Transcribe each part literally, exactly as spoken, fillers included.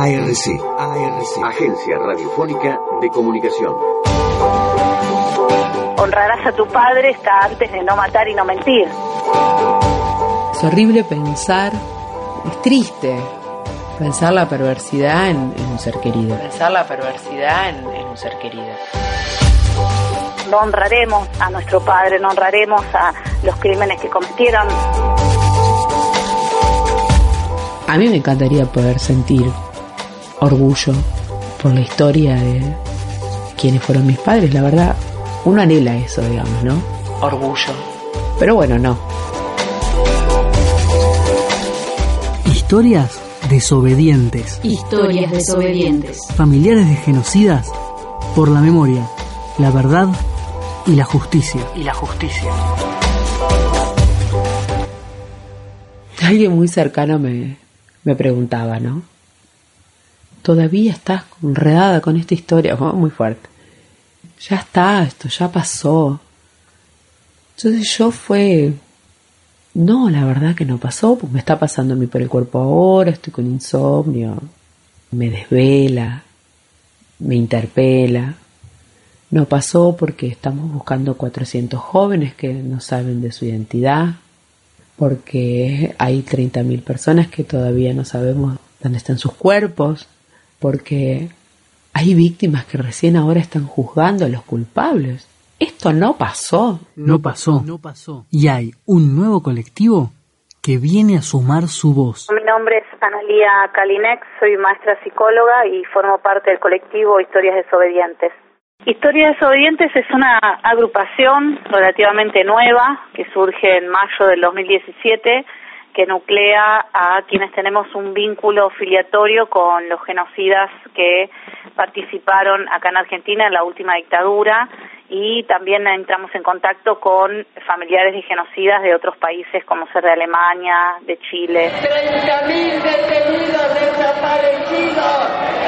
A R C, A R C, Agencia Radiofónica de Comunicación. Honrarás a tu padre está antes de no matar y no mentir. Es horrible pensar, es triste pensar la perversidad en, en un ser querido. Pensar la perversidad en, en un ser querido. No honraremos a nuestro padre, no honraremos a los crímenes que cometieron. A mí me encantaría poder sentir orgullo por la historia de quienes fueron mis padres. La verdad, uno anhela eso, digamos, ¿no? Orgullo. Pero bueno, no. Historias desobedientes. Historias desobedientes. Familiares de genocidas por la memoria, la verdad y la justicia. Y la justicia. Alguien muy cercano me, me preguntaba, ¿no? Todavía estás enredada con esta historia, oh, muy fuerte. Ya está, esto ya pasó. Entonces yo fue, no, la verdad que no pasó, pues me está pasando a mí por el cuerpo ahora, estoy con insomnio, me desvela, me interpela. No pasó porque estamos buscando cuatrocientos jóvenes que no saben de su identidad, porque hay treinta mil personas que todavía no sabemos dónde están sus cuerpos, porque hay víctimas que recién ahora están juzgando a los culpables. Esto no pasó. No pasó. No pasó. Y hay un nuevo colectivo que viene a sumar su voz. Mi nombre es Analía Kalinek, soy maestra psicóloga y formo parte del colectivo Historias Desobedientes. Historias Desobedientes es una agrupación relativamente nueva que surge en mayo del dos mil diecisiete, que nuclea a quienes tenemos un vínculo filiatorio con los genocidas que participaron acá en Argentina en la última dictadura, y también entramos en contacto con familiares de genocidas de otros países como ser de Alemania, de Chile. treinta mil detenidos desaparecidos.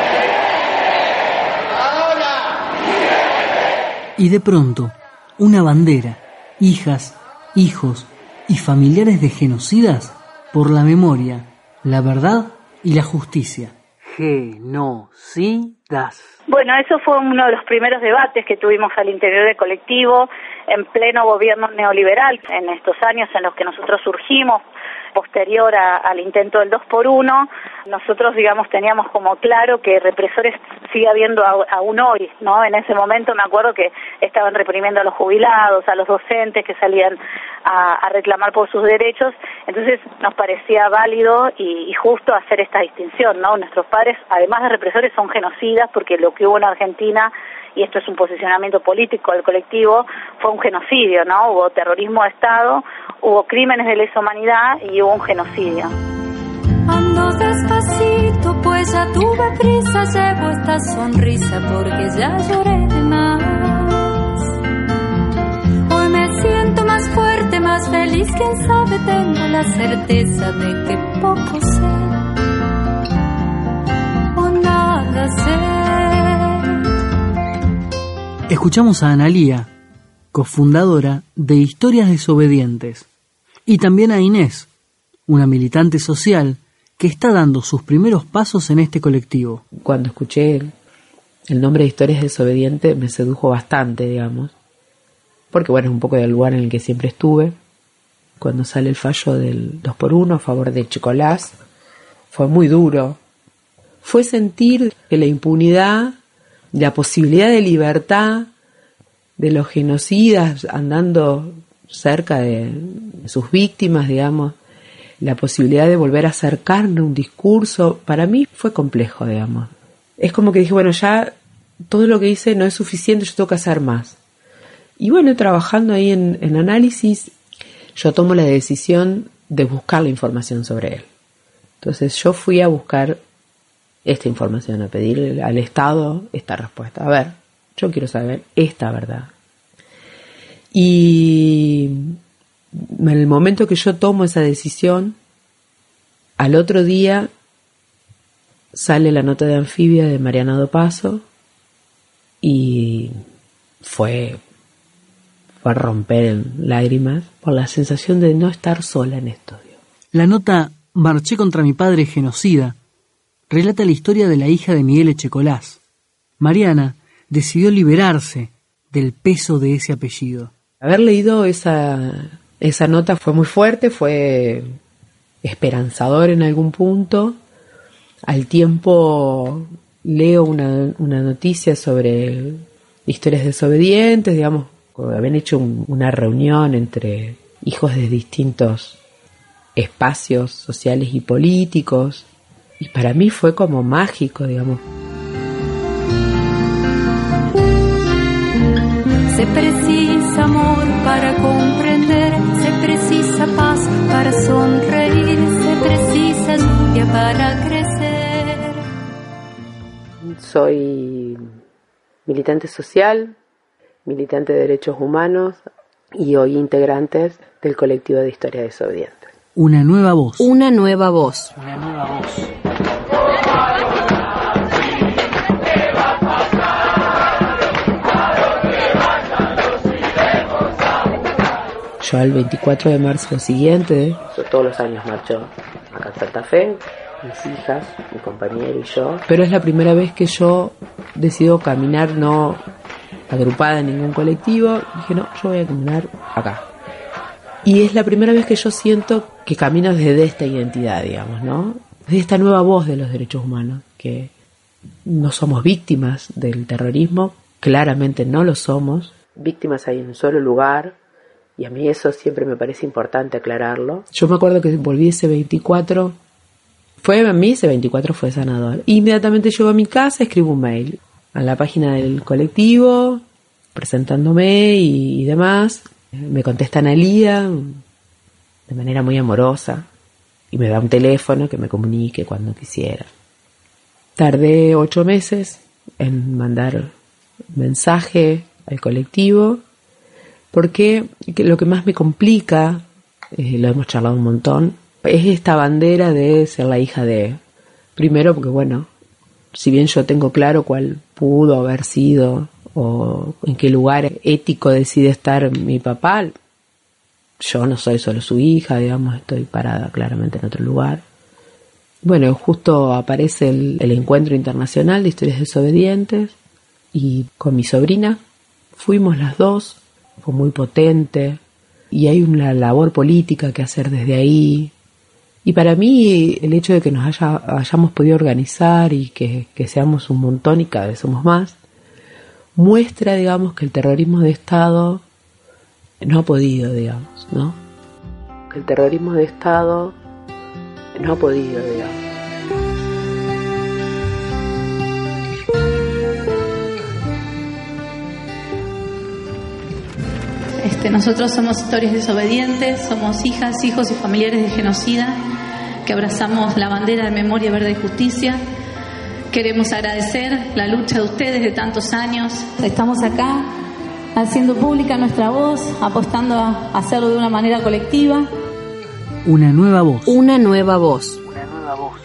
Ahora. Y de pronto, una bandera, hijas, hijos y familiares de genocidas por la memoria, la verdad y la justicia. Genocidas. Bueno, eso fue uno de los primeros debates que tuvimos al interior del colectivo en pleno gobierno neoliberal, en estos años en los que nosotros surgimos, posterior a, al intento del dos por uno. Nosotros, digamos, teníamos como claro que represores sigue habiendo a, aún hoy, ¿no? En ese momento me acuerdo que estaban reprimiendo a los jubilados, a los docentes que salían a, a reclamar por sus derechos. Entonces nos parecía válido y, y justo hacer esta distinción, ¿no? Nuestros padres, además de represores, son genocidas, porque lo que hubo en Argentina, y esto es un posicionamiento político del colectivo, fue un genocidio, ¿no? Hubo terrorismo de Estado, hubo crímenes de lesa humanidad y hubo un genocidio. Ando despacito, pues ya tuve prisa, llevo esta sonrisa porque ya lloré de más. Hoy me siento más fuerte, más feliz, quién sabe, tengo la certeza de que poco sé o nada sé. Escuchamos a Analía, cofundadora de Historias Desobedientes, y también a Inés, una militante social que está dando sus primeros pasos en este colectivo. Cuando escuché el, el nombre de Historias Desobedientes me sedujo bastante, digamos, porque bueno, es un poco del lugar en el que siempre estuve. Cuando sale el fallo del dos por uno a favor de Chicolás, fue muy duro. Fue sentir que la impunidad, la posibilidad de libertad de los genocidas andando cerca de sus víctimas, digamos, la posibilidad de volver a acercarme a un discurso, para mí fue complejo, digamos. Es como que dije, bueno, ya todo lo que hice no es suficiente, yo tengo que hacer más. Y bueno, trabajando ahí en, en análisis, yo tomo la decisión de buscar la información sobre él. Entonces yo fui a buscar esta información, a pedir al Estado esta respuesta. A ver, yo quiero saber esta verdad. Y en el momento que yo tomo esa decisión, al otro día sale la nota de Anfibia de Mariana Dopazo y fue, fue a romper en lágrimas por la sensación de no estar sola en esto. La nota "Marché contra mi padre genocida" relata la historia de la hija de Miguel Echecolás. Mariana decidió liberarse del peso de ese apellido. Haber leído esa, esa nota fue muy fuerte, fue esperanzador en algún punto. Al tiempo leo una, una noticia sobre historias desobedientes, digamos, habían hecho un, una reunión entre hijos de distintos espacios sociales y políticos, y para mí fue como mágico, digamos. Se precisa amor para comprender, se precisa paz para sonreír, se precisa lluvia para crecer. Soy militante social, militante de derechos humanos y hoy integrante del colectivo de Historias Desobedientes. Una nueva voz. Una nueva voz. Una nueva voz. Yo el veinticuatro de marzo siguiente, yo todos los años marcho acá en Santa Fe, mis hijas, mi compañero y yo. Pero es la primera vez que yo decido caminar no agrupada en ningún colectivo. Dije, no, yo voy a caminar acá. Y es la primera vez que yo siento que camino desde esta identidad, digamos, ¿no? Desde esta nueva voz de los derechos humanos, que no somos víctimas del terrorismo, claramente no lo somos. Víctimas hay en un solo lugar, y a mí eso siempre me parece importante aclararlo. Yo me acuerdo que volví ese veinticuatro, fue a mí ese veinticuatro fue sanador. Inmediatamente llego a mi casa, escribo un mail a la página del colectivo, presentándome y, y demás. Me contesta Analía de manera muy amorosa y me da un teléfono que me comunique cuando quisiera. Tardé ocho meses en mandar mensaje al colectivo porque lo que más me complica, eh, lo hemos charlado un montón, es esta bandera de ser la hija de... Primero porque, bueno, si bien yo tengo claro cuál pudo haber sido o en qué lugar ético decide estar mi papá, yo no soy solo su hija, digamos, estoy parada claramente en otro lugar. Bueno, justo aparece el, el Encuentro Internacional de Historias Desobedientes y con mi sobrina fuimos las dos, fue muy potente y hay una labor política que hacer desde ahí. Y para mí el hecho de que nos haya, hayamos podido organizar y que, que seamos un montón y cada vez somos más, muestra, digamos, que el terrorismo de Estado no ha podido, digamos, ¿no? Que el terrorismo de Estado no ha podido, digamos. Este, nosotros somos Historias Desobedientes, somos hijas, hijos y familiares de genocida que abrazamos la bandera de memoria, verdad y justicia. Queremos agradecer la lucha de ustedes de tantos años. Estamos acá haciendo pública nuestra voz, apostando a hacerlo de una manera colectiva. Una nueva voz. Una nueva voz. Una nueva voz.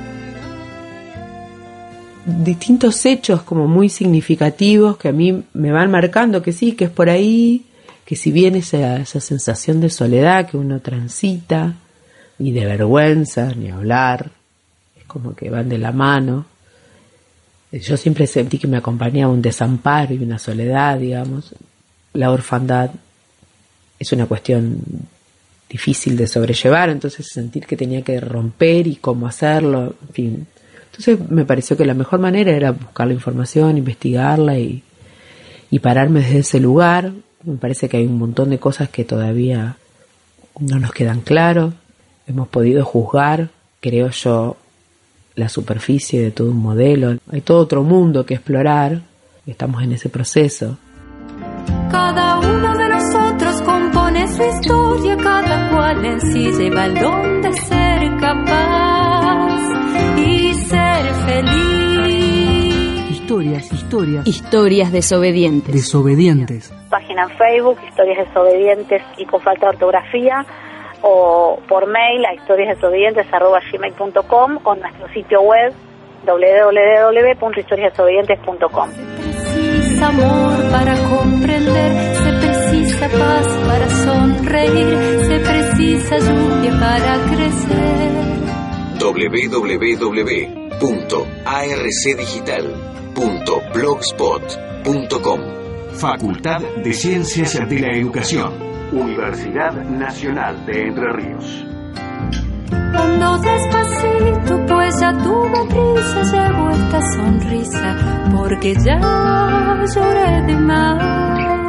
Distintos hechos como muy significativos que a mí me van marcando que sí, que es por ahí, que si bien esa, esa sensación de soledad que uno transita y de vergüenza, ni hablar, es como que van de la mano. Yo siempre sentí que me acompañaba un desamparo y una soledad, digamos. La orfandad es una cuestión difícil de sobrellevar, entonces sentir que tenía que romper y cómo hacerlo, en fin. Entonces me pareció que la mejor manera era buscar la información, investigarla y, y pararme desde ese lugar. Me parece que hay un montón de cosas que todavía no nos quedan claros. Hemos podido juzgar, creo yo, la superficie de todo un modelo. Hay todo otro mundo que explorar. Estamos en ese proceso. Cada uno de nosotros compone su historia, cada cual en sí lleva el don de ser capaz y ser feliz. Historias, historias. Historias desobedientes. Desobedientes. Página en Facebook, Historias Desobedientes y con falta de ortografía, o por mail a historiasdesobedientes arroba gmail punto com o nuestro sitio web doble u doble u doble u punto historias desobedientes punto com. Se precisa amor para comprender, se precisa paz para sonreír, se precisa lluvia para crecer. doble u doble u doble u punto a r c digital punto blogspot punto com. Facultad de Ciencias de la Educación, Universidad Nacional de Entre Ríos. Ando despacito, pues ya tuve prisa, llevo esta sonrisa, porque ya lloré de más.